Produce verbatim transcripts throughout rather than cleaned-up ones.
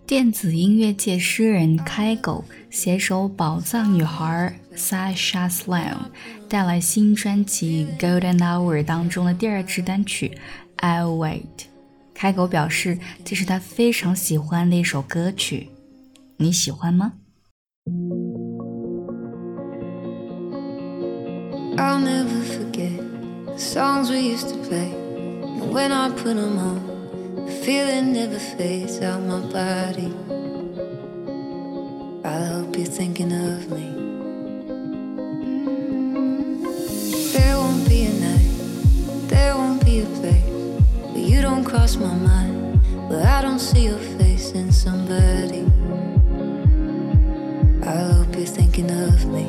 电子音乐界诗人开狗携手宝藏女孩 Sasha Sloan 带来新专辑 Golden Hour 当中的第二支单曲 I'll Wait。 开狗表示这是他非常喜欢的一首歌曲，你喜欢吗？ I'll never forget the songs we used to play, and when I put them on, the feeling never fades out my body. I hope you're thinking of me. There won't be a night, there won't be a place where you don't cross my mind, where I don't see your face in somebody. I hope you're thinking of me.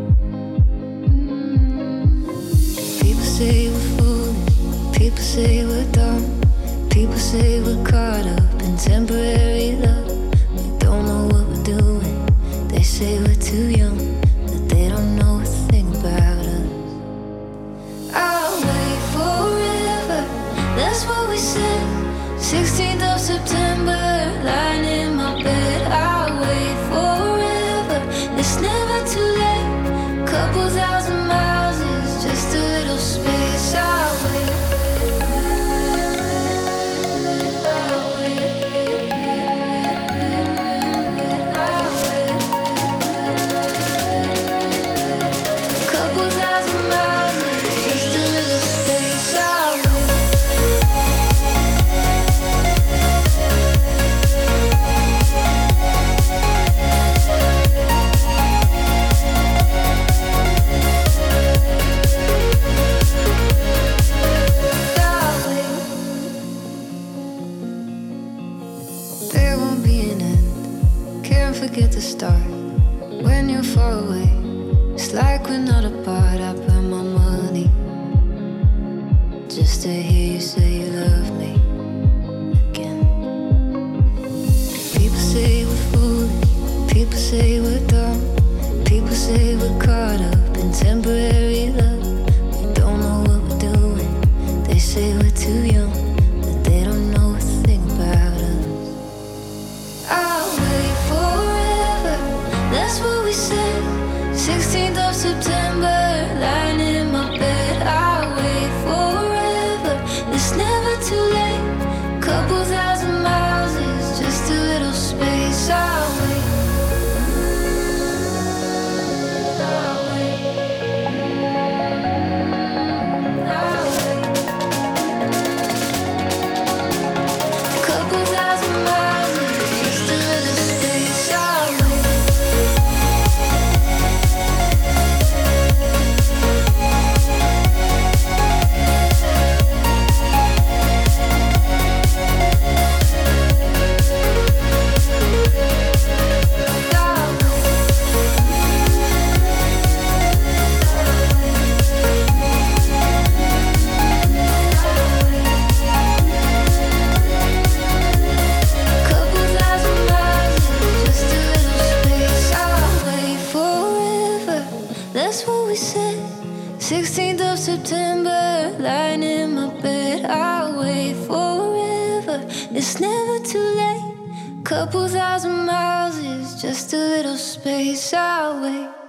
People say we're foolish, people say we're dumb, people say we're caught up in temporary love. We don't know what we're doing, they say we're too young, but they don't know a thing about us. I'll wait forever, that's what we said. sixteenth of September, lying in my bed. I'll wait forever, it's never too late. Couple thousand miles is just a little space. I'll wait. I'll wait. I'll wait. Couple thousand miles is just a little space. I'll wait. There won't be an end, can't forget the start. When you're far away, it's like we're not apart. I burn my money just to hear you say you love me again. People say we're foolish, people say we're dumb, people say we're caught up in temporary love. We don't know what we're doing, they say we're too young, but they don't know a thing about us. I'll wait forever, that's what we said. sixteenth of September, lying in my bed. I'll wait forever, it's never too late. Couple thousand miles is just a little space. I'll wait. I'll wait. I'll wait. Couple thousand miles is just a little space. I'll wait. Couple thousand miles is just a little space. I'll wait forever, that's what we said. sixteenth of September, lying in my bed. I'll wait forever, it's never too late. Couple thousand miles is just a little space. I'll wait.